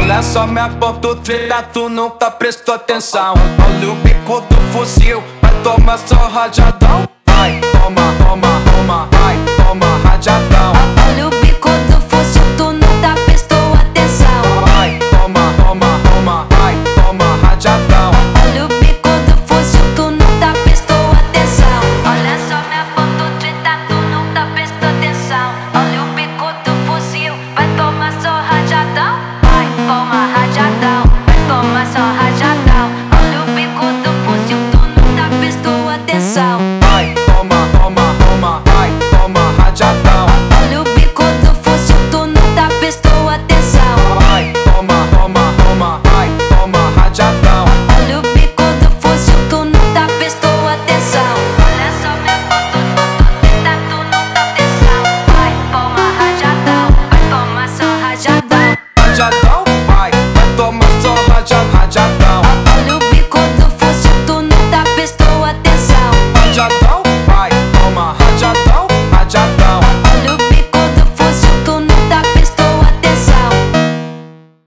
Olha só minha ponto trilha, tu nunca prestou atenção. Olha o bico do fuzil, vai tomar só rajadão. Vai, toma, toma, toma, vai, toma rajadão.